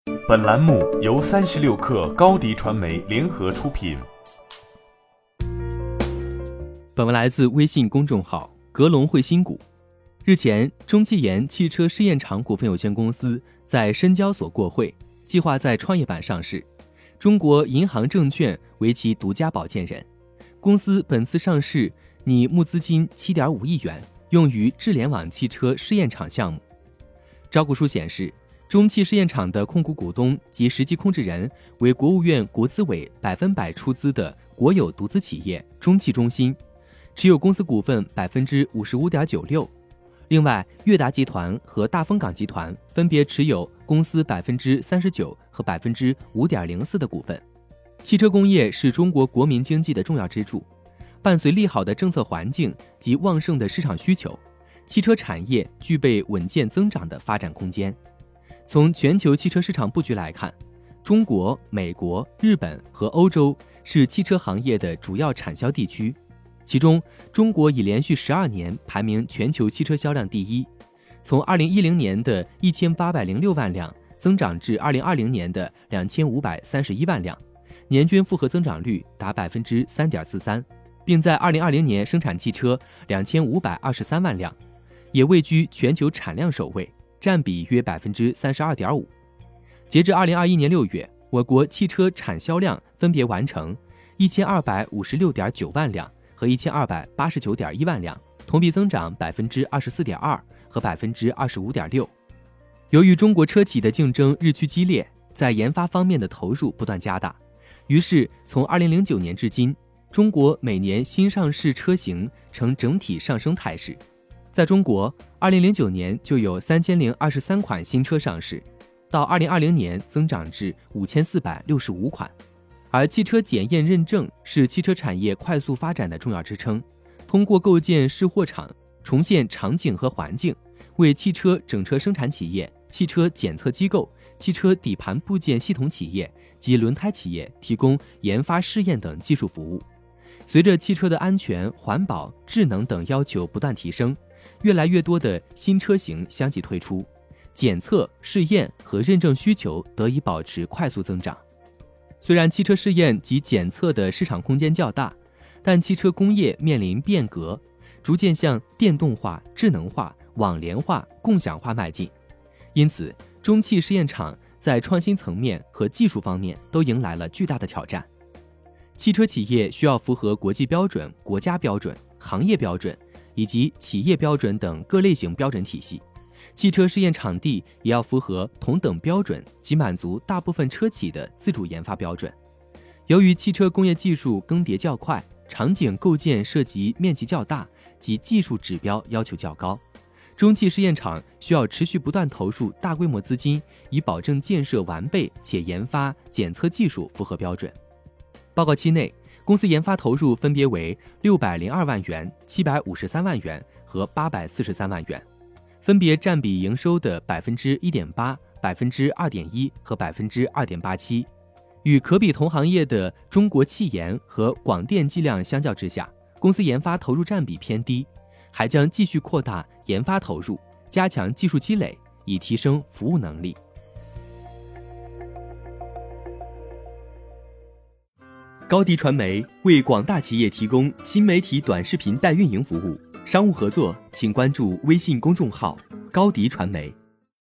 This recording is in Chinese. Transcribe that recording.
本栏目由36氪高迪传媒联合出品。 本文来自微信公众号格隆汇新股。日前，中汽研汽车试验场股份有限公司在深交所过会，计划在创业板上市。中国银行证券为其独家保荐人。公司本次上市拟募资金 7.5 亿元，用于智联网汽车试验场项目。招股书显示，中汽试验场的控股股东及实际控制人为国务院国资委100%出资的国有独资企业中汽中心，持有公司股份 55.96%。另外，悦达集团和大丰港集团分别持有公司 39% 和 5.04% 的股份。汽车工业是中国国民经济的重要支柱，伴随利好的政策环境及旺盛的市场需求，汽车产业具备稳健增长的发展空间。从全球汽车市场布局来看，中国、美国、日本和欧洲是汽车行业的主要产销地区。其中，中国已连续12年排名全球汽车销量第一，从2010年的1806万辆增长至2020年的2531万辆，年均复合增长率达 3.43%， 并在2020年生产汽车2523万辆，也位居全球产量首位，占比约 32.5%。 截至2021年6月，我国汽车产销量分别完成 1256.9 万辆和 1289.1 万辆，同比增长 24.2% 和 25.6%。 由于中国车企的竞争日趋激烈，在研发方面的投入不断加大，于是从2009年至今，中国每年新上市车型呈整体上升态势。在中国，2009年就有3023款新车上市，到2020年增长至5465款。而汽车检验认证是汽车产业快速发展的重要支撑，通过构建试货场，重现场景和环境，为汽车整车生产企业、汽车检测机构、汽车底盘部件系统企业及轮胎企业提供研发试验等技术服务。随着汽车的安全、环保、智能等要求不断提升，越来越多的新车型相继推出，检测、试验和认证需求得以保持快速增长。虽然汽车试验及检测的市场空间较大，但汽车工业面临变革，逐渐向电动化、智能化、网联化、共享化迈进。因此，中汽试验场在创新层面和技术方面都迎来了巨大的挑战。汽车企业需要符合国际标准、国家标准、行业标准以及企业标准等各类型标准体系，汽车试验场地也要符合同等标准及满足大部分车企的自主研发标准。由于汽车工业技术更迭较快，场景构建涉及面积较大及技术指标要求较高，中汽试验场需要持续不断投入大规模资金，以保证建设完备且研发检测技术符合标准。报告期内，公司研发投入分别为602万元、753万元和843万元，分别占比营收的 1.8%、2.1% 和 2.87%。与可比同行业的中国汽研和广电计量相较之下，公司研发投入占比偏低，还将继续扩大研发投入，加强技术积累，以提升服务能力。高迪传媒为广大企业提供新媒体短视频代运营服务，商务合作请关注微信公众号高迪传媒。